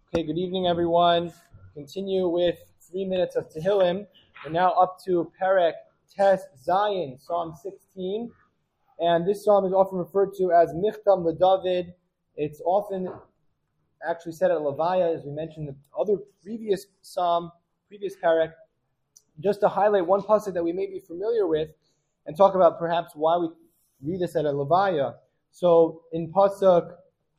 Okay, good evening, everyone. Continue with 3 minutes of Tehillim. We're now up to Perek Tes Zayin, Psalm 16. And this psalm is often referred to as Michtam LeDavid. It's often actually said at Levaya, as we mentioned in the other previous psalm, previous Perek, just to highlight one pasuk that we may be familiar with and talk about perhaps why we read this at a Levaya. So in pasuk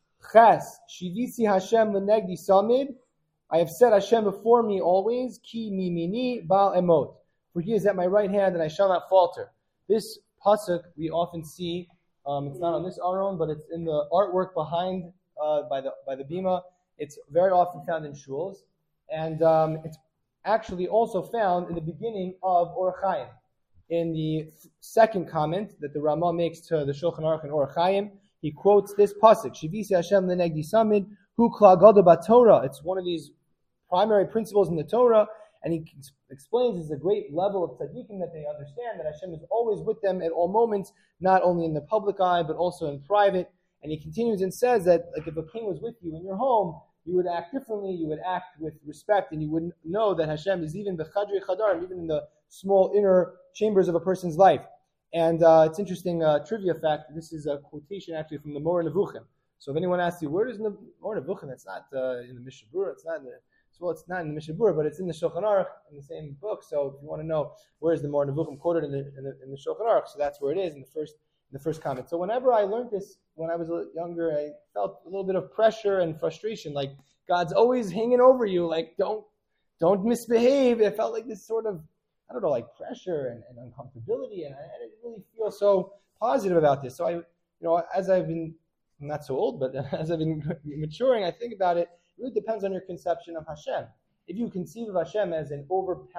Ches, Shivisi Hashem lenegdi samid, I have set Hashem before me always, ki mimini bal emot, for he is at my right hand and I shall not falter. This pasuk we often see, it's not on this aron, but it's in the artwork behind, by the bima. It's very often found in shuls, and it's actually also found in the beginning of Orach Chaim. In the second comment that the Ramah makes to the Shulchan Aruch in Orach Chaim, he quotes this pasuk, Shivisi Hashem lenegdi samid, hu klal gadol b'Torah. It's one of these primary principles in the Torah, and he explains it's a great level of tzaddikim that they understand that Hashem is always with them at all moments, not only in the public eye, but also in private. And he continues and says that, like, if a king was with you in your home, you would act differently, you would act with respect, and you would know that Hashem is even b'chadrei chadarim, even in the small inner chambers of a person's life. And it's interesting trivia fact, this is a quotation actually from the Moreh Nevuchim. So if anyone asks you, where is the Moreh Nevuchim? It's not in the Mishnah Berurah, it's not in the Mishnah Berurah, but it's in the Shulchan Aruch, in the same book. So if you want to know where is the Moreh Nevuchim quoted in the Shulchan Aruch, so that's where it is in the first comment. So whenever I learned this when I was younger, I felt a little bit of pressure and frustration, like God's always hanging over you, like don't misbehave. It felt like this sort of, I don't know, like pressure and uncomfortability, and I didn't really feel so positive about this. So as I've been, I'm not so old, but as I've been maturing, I think about it. It really depends on your conception of Hashem. If you conceive of Hashem as an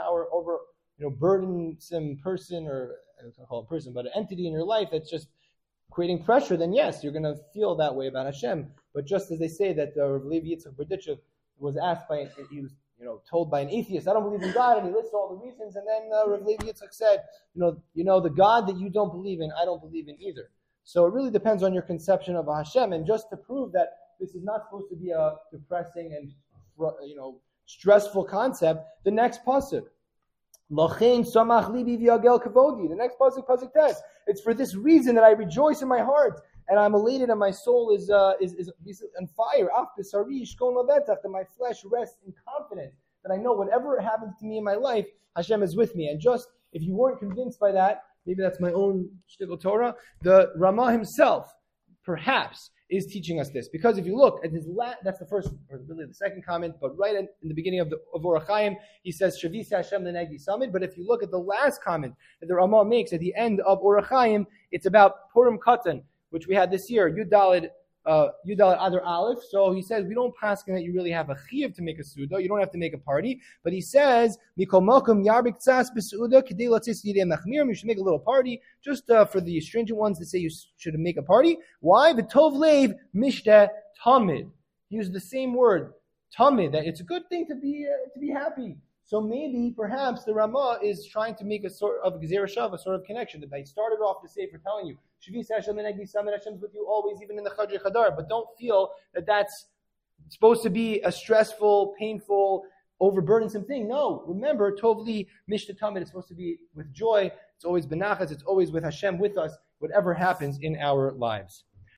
burdensome person, or I don't call it a person, but an entity in your life that's just creating pressure, then yes, you're going to feel that way about Hashem. But just as they say that Rav Levi Yitzchak Berditchev was asked he was told by an atheist, I don't believe in God, and he lists all the reasons, and then Rav Levi Yitzchak said, the God that you don't believe in, I don't believe in either. So it really depends on your conception of Hashem, and just to prove that this is not supposed to be a depressing and stressful concept, the next pasuk, Lachein samach libi v'yagel kavodi. The next pasuk Tes. It's for this reason that I rejoice in my heart and I'm elated and my soul is on fire. That my flesh rests in confidence that I know whatever happens to me in my life, Hashem is with me. And just if you weren't convinced by that, maybe that's my own shtickle Torah, the Ramah himself perhaps is teaching us this. Because if you look at his that's the first, or really the second comment, but right in the beginning of Orach Chaim, he says, Shavisi Hashem lenegdi samid. But if you look at the last comment that the Ramah makes at the end of Orach Chaim, it's about Purim Katan, which we had this year, Yud Daled Adar Aleph. So he says, we don't paskin that you really have a chiyuv to make a suda. You don't have to make a party. But he says, Mikol Malkum Yarbik Tzas B'Suda Kedei Latzis Yidei Machmirim. You should make a little party just for the stringent ones that say you should make a party. Why? V'tov Leiv Mishteh Tamid. He used the same word, Tamid, that it's a good thing to be happy. So maybe, perhaps, the Ramah is trying to make a sort of Gzeira Shav, a sort of connection that I started off the Sefer telling you, Shavis Hashem lenegdi samid, Hashem's with you always, even in the Chadrei Chadar. But don't feel that that's supposed to be a stressful, painful, overburdensome thing. No, remember, Tovli Mishteh Tamid is supposed to be with joy. It's always benachas. It's always with Hashem with us, whatever happens in our lives.